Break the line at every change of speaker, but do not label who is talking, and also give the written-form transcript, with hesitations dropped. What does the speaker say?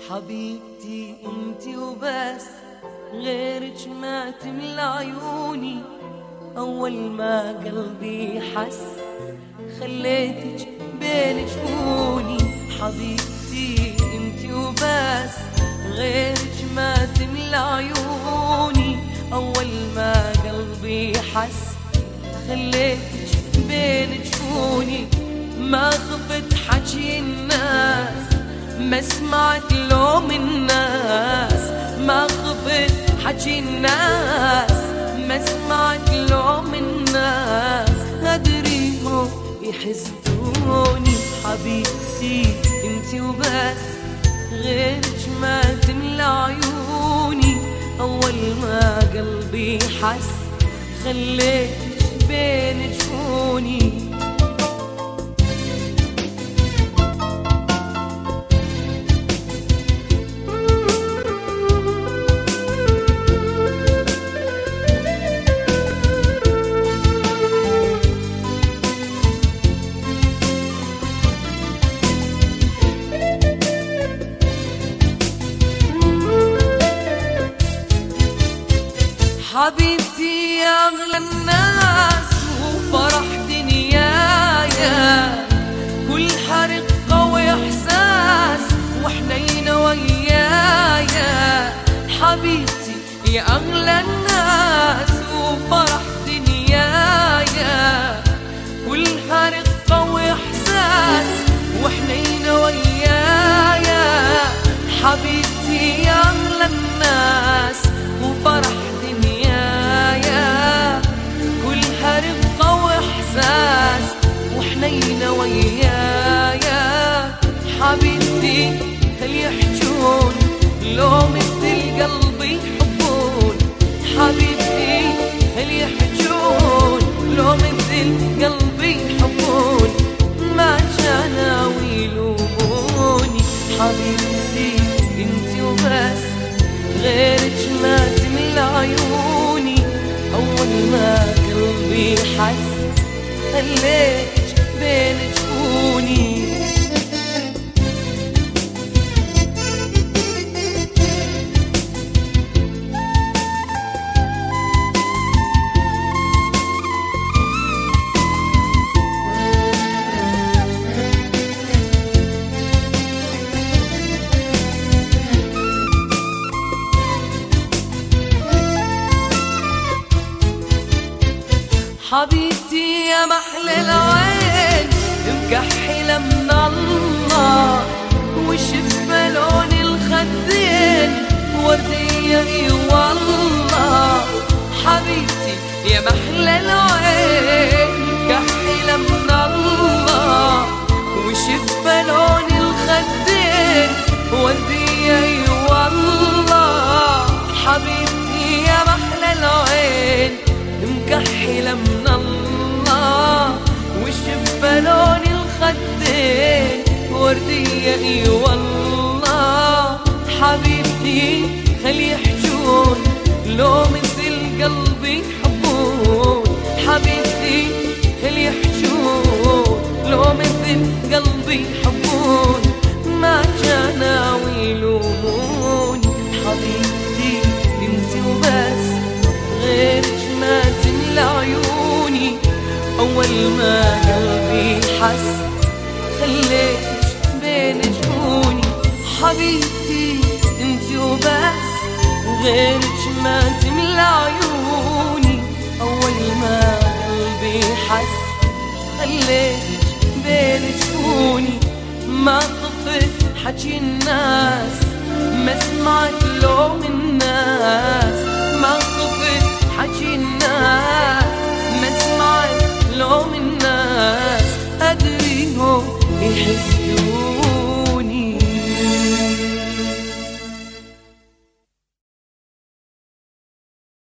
حبيبتي انتي وبس، غيرك ما تملى عيوني. أول ما قلبي حس خليتك بين جفوني. حبيبتي انتي وبس، غيرك ما تملى عيوني. أول ما قلبي حس خليتك بين جفوني. ما خفت حكي الناس، ما سمعت لوم الناس. ما خفت حكي الناس، ما سمعت لوم الناس. أدري هو يحسدوني. حبيبتي انتي وبس، غيرك ما تملى عيوني. أول ما قلبي حس خليتك بين جفوني. حبيبتي يا أغلى الناس وفرح دنيايا، كل حرقة وإحساس وحنينة ويايا. حبيبتي يا أغلى الناس وفرح دنيايا، كل حرقة وإحساس وحنينة ويايا. حبيبتي يا أغلى الناس وفرح وحنينة ويايا. حبيبتي هل يحجون لو مثل قلبي يحبون. حبيبتي هل يحجون لو مثل قلبي يحبون. ما كانوا يلوموني. حبيبتي انتي وبس، غيرك ما تملى عيوني. أول ما قلبي حس خليتك بين جفوني. حبيبتي يا محلى العين مكحلة من الله، وشفة لون الخدين وردية اي والله. حبيبتي يا محلى العين مكحلة من الله، وشفة لون الخدين وردية اي والله. حبيبتي يا محلى العين مكحلة من الله، والشفة لون الخدين وردية اي والله. حبيبتي خلي يحجون لو مثل قلبي يحبون. حبيبتي خلي يحجون لو مثل قلبي يحبون. ما كانوا يلوموني. حبيبتي انتي وبس، غيرك ما تملى عيوني. أول ما قلبي حس خليتك بين جفوني. حبيبتي انتي وبس، غيرك ما تملى عيوني. أول ما قلبي حس خليتك بين جفوني. ما خفت حكي الناس، ما سمعت لوم الناس.